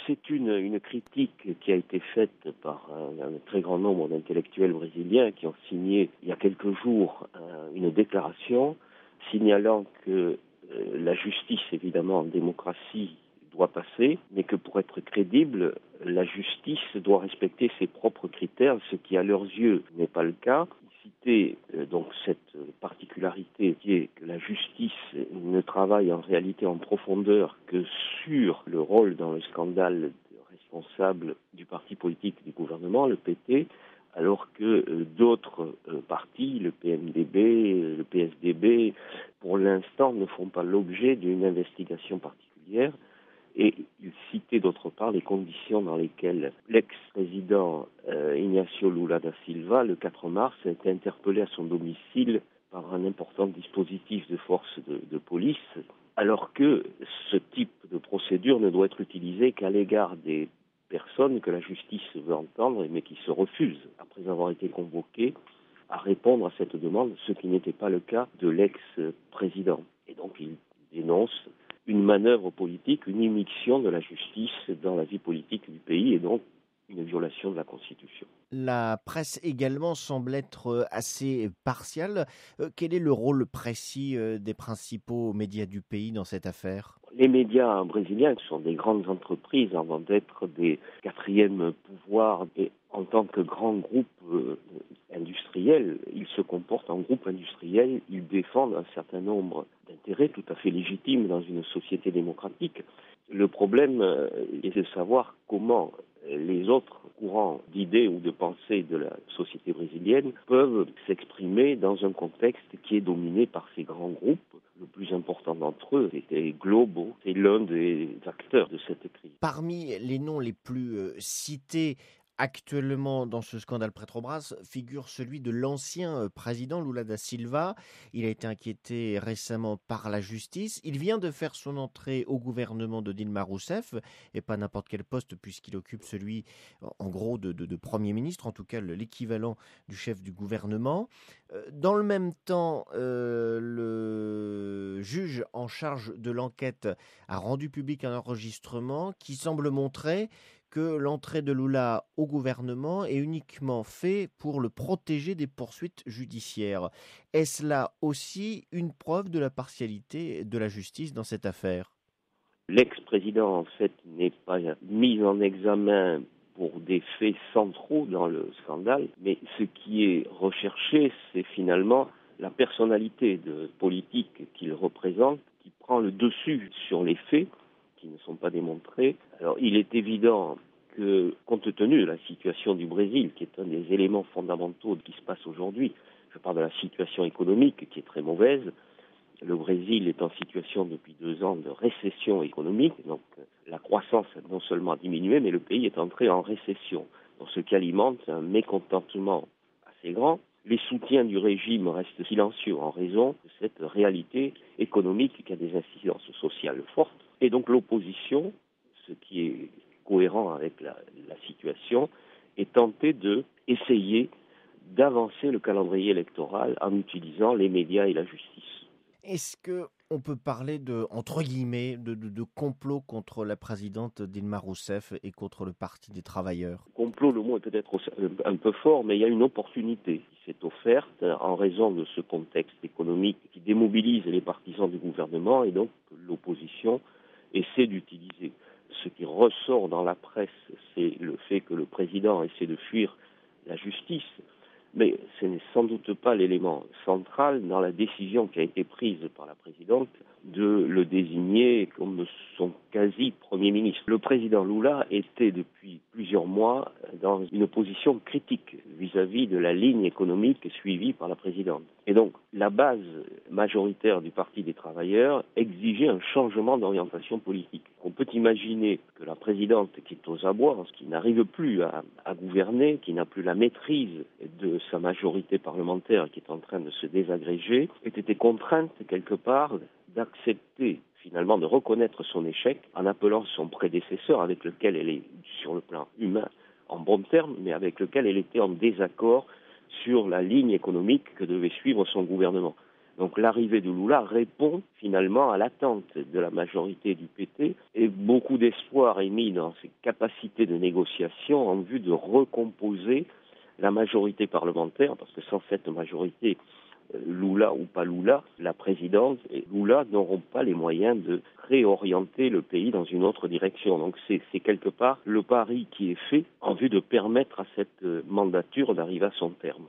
C'est une critique qui a été faite par un très grand nombre d'intellectuels brésiliens qui ont signé il y a quelques jours une déclaration signalant que la justice, évidemment, en démocratie, doit passer, mais que pour être crédible, la justice doit respecter ses propres critères, ce qui à leurs yeux n'est pas le cas. Citer donc cette particularité qui est que la justice ne travaille en réalité en profondeur que sur le rôle dans le scandale de responsable du parti politique du gouvernement, le PT, alors que d'autres partis, le PMDB, le PSDB, pour l'instant ne font pas l'objet d'une investigation particulière. Et il citait d'autre part les conditions dans lesquelles l'ex-président Ignacio Lula da Silva, le 4 mars, a été interpellé à son domicile par un important dispositif de force de police, alors que ce type de procédure ne doit être utilisé qu'à l'égard des personnes que la justice veut entendre, mais qui se refusent, après avoir été convoquées, à répondre à cette demande, ce qui n'était pas le cas de l'ex-président. Et donc il dénonce une manœuvre politique, une immixtion de la justice dans la vie politique du pays et donc une violation de la Constitution. La presse également semble être assez partiale. Quel est le rôle précis des principaux médias du pays dans cette affaire ? Les médias brésiliens sont des grandes entreprises avant d'être des quatrièmes pouvoirs et en tant que grands groupes industriels, ils se comportent en groupe industriel, ils défendent un certain nombre d'intérêts tout à fait légitimes dans une société démocratique. Le problème est de savoir comment les autres courants d'idées ou de pensée de la société brésilienne peuvent s'exprimer dans un contexte qui est dominé par ces grands groupes. Le plus important d'entre eux était Globo, c'est l'un des acteurs de cette crise. Parmi les noms les plus cités actuellement dans ce scandale Petrobras figure celui de l'ancien président Lula da Silva. Il a été inquiété récemment par la justice. Il vient de faire son entrée au gouvernement de Dilma Rousseff, et pas n'importe quel poste puisqu'il occupe celui en gros de Premier ministre, en tout cas l'équivalent du chef du gouvernement. Dans le même temps, le juge en charge de l'enquête a rendu public un enregistrement qui semble montrer que l'entrée de Lula au gouvernement est uniquement fait pour le protéger des poursuites judiciaires. Est-ce là aussi une preuve de la partialité de la justice dans cette affaire ? L'ex-président, en fait, n'est pas mis en examen pour des faits centraux dans le scandale, mais ce qui est recherché, c'est finalement la personnalité politique qu'il représente, qui prend le dessus sur les faits, qui ne sont pas démontrés. Alors, il est évident que, compte tenu de la situation du Brésil, qui est un des éléments fondamentaux de ce qui se passe aujourd'hui, je parle de la situation économique qui est très mauvaise. Le Brésil est en situation depuis 2 ans de récession économique, donc la croissance non seulement a diminué, mais le pays est entré en récession, donc ce qui alimente un mécontentement assez grand. Les soutiens du régime restent silencieux en raison de cette réalité économique qui a des incidences sociales fortes. Et donc l'opposition, ce qui est cohérent avec la situation, est tentée d'essayer d'avancer le calendrier électoral en utilisant les médias et la justice. Est-ce qu'on peut parler entre guillemets, de complot contre la présidente Dilma Rousseff et contre le Parti des travailleurs ? Complot, le mot est peut-être un peu fort, mais il y a une opportunité qui s'est offerte en raison de ce contexte économique qui démobilise les partisans du gouvernement et donc l'opposition essaie d'utiliser. Ce qui ressort dans la presse, c'est le fait que le président essaie de fuir la justice. Mais ce n'est sans doute pas l'élément central dans la décision qui a été prise par la présidente de le désigner comme son quasi-premier ministre. Le président Lula était depuis plusieurs mois dans une position critique vis-à-vis de la ligne économique suivie par la présidente. Et donc, la base majoritaire du Parti des travailleurs exigeait un changement d'orientation politique. On peut imaginer que la présidente qui est aux abois, qui n'arrive plus à gouverner, qui n'a plus la maîtrise de sa majorité parlementaire, qui est en train de se désagréger, ait été contrainte quelque part d'accepter, finalement, de reconnaître son échec en appelant son prédécesseur, avec lequel elle est, sur le plan humain, en bons termes, mais avec lequel elle était en désaccord sur la ligne économique que devait suivre son gouvernement. Donc l'arrivée de Lula répond finalement à l'attente de la majorité du PT et beaucoup d'espoir est mis dans ses capacités de négociation en vue de recomposer la majorité parlementaire, parce que sans cette majorité, Lula ou pas Lula, la présidence et Lula n'auront pas les moyens de réorienter le pays dans une autre direction. Donc c'est quelque part le pari qui est fait en vue de permettre à cette mandature d'arriver à son terme.